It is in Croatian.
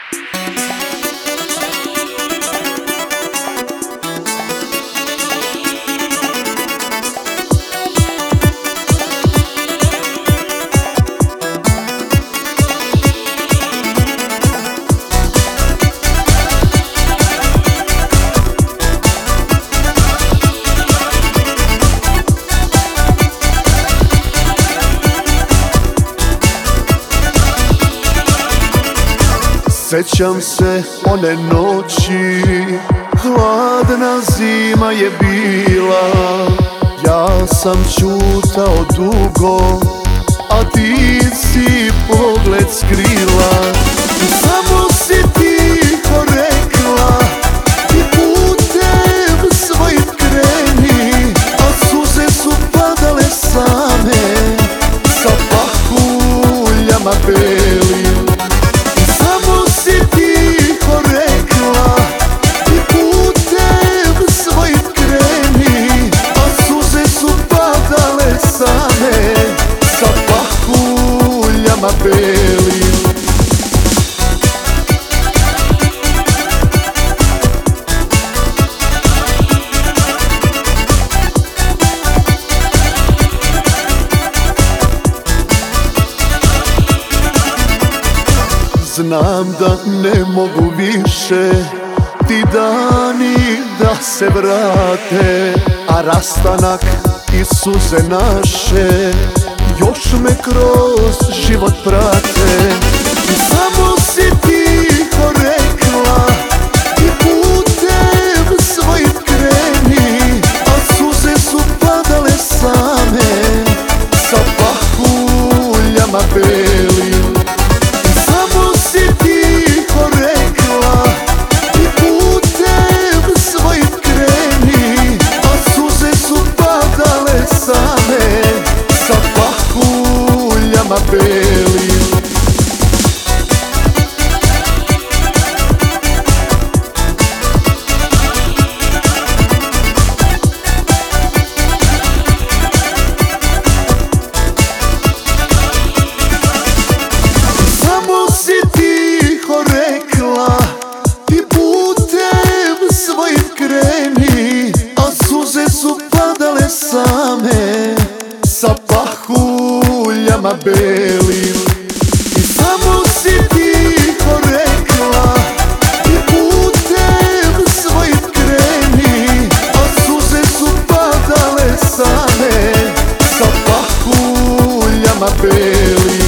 Sjećam se one noći, hladna zima je bila. Ja sam ćutao dugo, a ti si pogled skrila. I samo si tiho rekla, ti putem svojim kreni, a suze su padale same sa pahuljama belim. Znam da ne mogu više ti dani da se vrate, a rastanak i suze naše još me kroz život prate. I samo si tiho rekla, ti putem svojim kreni, a suze su padale same sa pahuljama belim. Same sa pahuljama belim. I samo si tiho rekla, ti putem svojim kreni, a suze su padale same sa pahuljama belim.